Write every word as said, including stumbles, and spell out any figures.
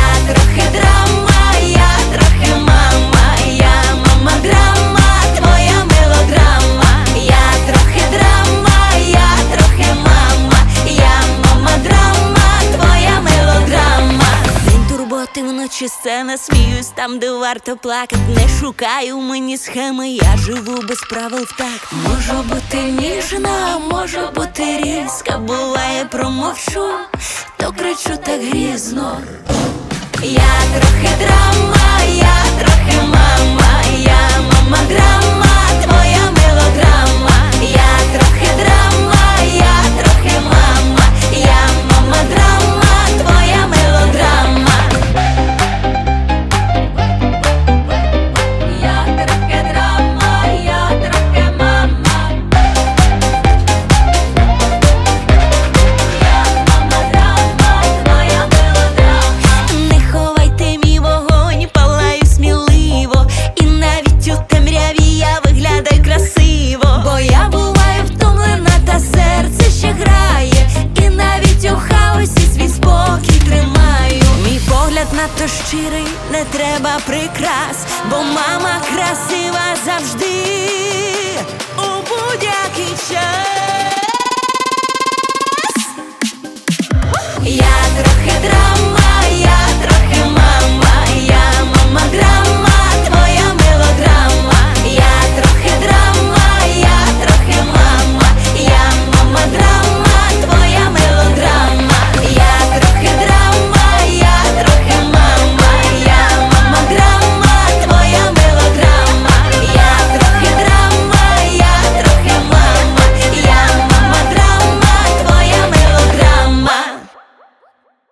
Я трохи драма, я трохи мама, я мама драма, твоя мелодрама. Я трохи драма, я трохи мама, я мама драма, твоя мелодрама. День турботи, вночі сцена, сміюсь там, де варто плакать. Не шукаю мені схеми, я живу без правил в такт. Можу бути ніжна, можу бути різка, буває промовчу, то кричу так грізно. Я трохи драма, я трохи мама, я мама драма, твоя мелодрама. Я трохи драма, я трохи мама, я мама драма, твоя мелодрама. Я трохи драма, я трохи мама, я мама драма, твоя мелодрама. Не ховайте мій вогонь, палаю сміливо, і навіть у темряві я виглядаю красиво. Бо я буваю втомлена, та серце ще грає, і навіть у хаосі свій спокій тримаю. Мій погляд надто щирий, не треба прикрас, бо мама красива завжди, у будь-який час.